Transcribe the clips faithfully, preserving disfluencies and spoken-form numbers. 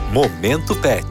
Momento Pet.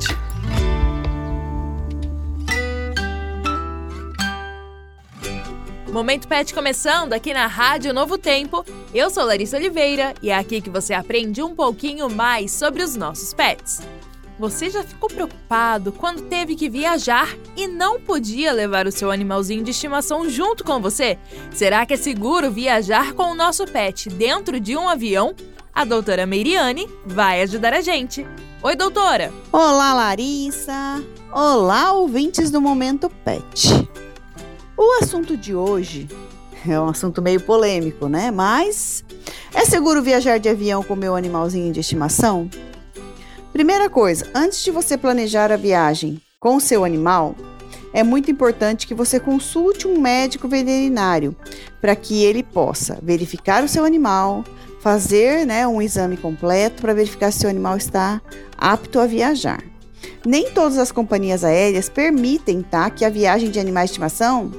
Momento Pet começando aqui na Rádio Novo Tempo. Eu sou Larissa Oliveira e é aqui que você aprende um pouquinho mais sobre os nossos pets. Você já ficou preocupado quando teve que viajar e não podia levar o seu animalzinho de estimação junto com você? Será que é seguro viajar com o nosso pet dentro de um avião? A doutora Meiriane vai ajudar a gente. Oi, doutora! Olá, Larissa! Olá, ouvintes do Momento Pet! O assunto de hoje é um assunto meio polêmico, né? Mas é seguro viajar de avião com meu animalzinho de estimação? Primeira coisa, antes de você planejar a viagem com o seu animal, é muito importante que você consulte um médico veterinário para que ele possa verificar o seu animal, fazer, né, um exame completo para verificar se o seu animal está apto a viajar. Nem todas as companhias aéreas permitem, tá, que a viagem de animais de estimação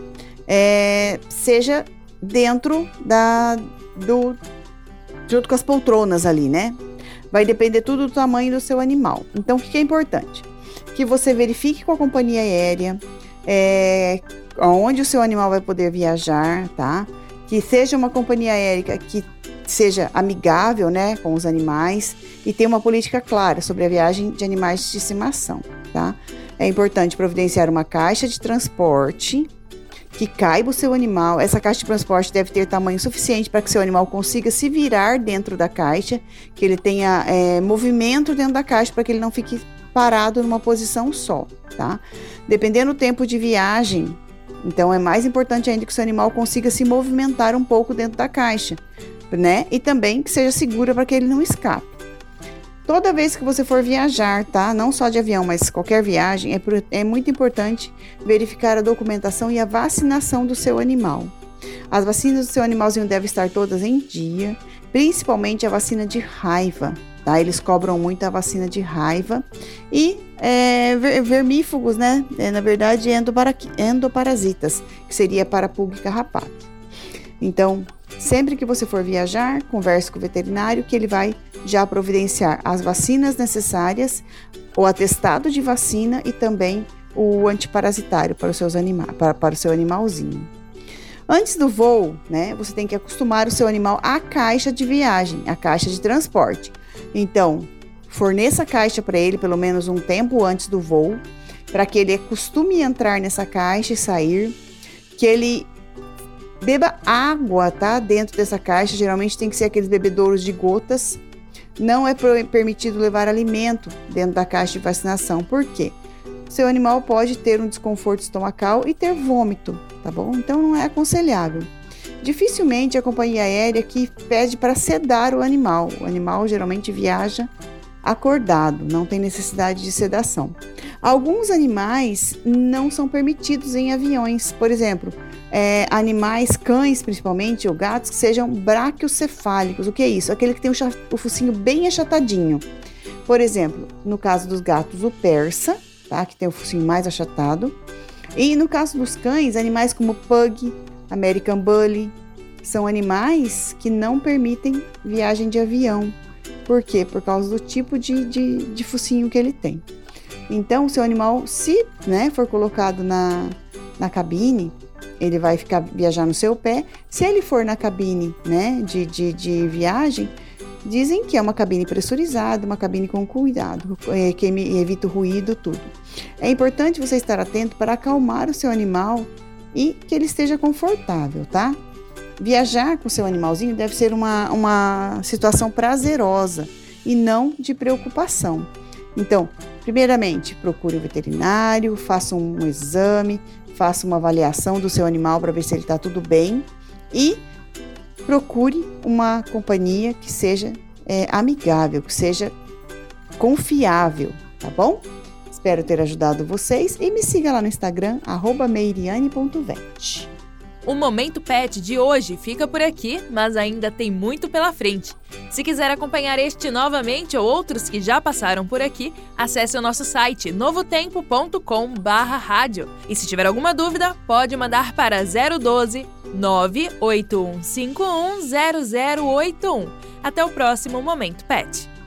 é, seja dentro da, do, junto com as poltronas ali, né? Vai depender tudo do tamanho do seu animal. Então, o que é importante? Que você verifique com a companhia aérea é, onde o seu animal vai poder viajar, tá? Que seja uma companhia aérea que seja amigável, né, com os animais e tenha uma política clara sobre a viagem de animais de estimação, tá? É importante providenciar uma caixa de transporte que caiba o seu animal. Essa caixa de transporte deve ter tamanho suficiente para que seu animal consiga se virar dentro da caixa, que ele tenha é, movimento dentro da caixa para que ele não fique parado numa posição só, tá? Dependendo do tempo de viagem, então é mais importante ainda que o seu animal consiga se movimentar um pouco dentro da caixa, né? E também que seja segura para que ele não escape. Toda vez que você for viajar, tá? Não só de avião, mas qualquer viagem, é, é muito importante verificar a documentação e a vacinação do seu animal. As vacinas do seu animalzinho devem estar todas em dia, principalmente a vacina de raiva, tá? Eles cobram muito a vacina de raiva e é, ver, vermífugos, né? É, na verdade, endopara, endoparasitas, que seria para pulga e carrapato. Então, sempre que você for viajar, converse com o veterinário que ele vai já providenciar as vacinas necessárias, o atestado de vacina e também o antiparasitário para os seus animais, para, para o seu animalzinho. Antes do voo, né, você tem que acostumar o seu animal à caixa de viagem, à caixa de transporte. Então, forneça a caixa para ele pelo menos um tempo antes do voo, para que ele acostume a entrar nessa caixa e sair, que ele beba água, tá? Dentro dessa caixa, geralmente tem que ser aqueles bebedouros de gotas. Não é permitido levar alimento dentro da caixa de vacinação. Por quê? Seu animal pode ter um desconforto estomacal e ter vômito, tá bom? Então não é aconselhável. Dificilmente a companhia aérea que pede para sedar o animal. O animal geralmente viaja acordado, não tem necessidade de sedação. Alguns animais não são permitidos em aviões, por exemplo, é, animais, cães principalmente, ou gatos, que sejam braquiocefálicos. O que é isso? Aquele que tem o, o focinho bem achatadinho. Por exemplo, no caso dos gatos, o persa, tá? Que tem o focinho mais achatado. E no caso dos cães, animais como pug, American Bully, são animais que não permitem viagem de avião. Por quê? Por causa do tipo de, de, de focinho que ele tem. Então, o seu animal, se, né, for colocado na, na cabine, ele vai ficar viajar no seu pé. Se ele for na cabine, né, de, de, de viagem, dizem que é uma cabine pressurizada, uma cabine com cuidado, é, que evita o ruído, tudo. É importante você estar atento para acalmar o seu animal e que ele esteja confortável, tá? Viajar com o seu animalzinho deve ser uma, uma situação prazerosa e não de preocupação. Então, primeiramente, procure o veterinário, faça um exame, faça uma avaliação do seu animal para ver se ele está tudo bem e procure uma companhia que seja é, amigável, que seja confiável, tá bom? Espero ter ajudado vocês e me siga lá no Instagram, arroba meiriane ponto vet. O Momento Pet de hoje fica por aqui, mas ainda tem muito pela frente. Se quiser acompanhar este novamente ou outros que já passaram por aqui, acesse o nosso site novotempo ponto com barra rádio. E se tiver alguma dúvida, pode mandar para zero um dois, nove oito um cinco um zero zero oito um. Até o próximo Momento Pet.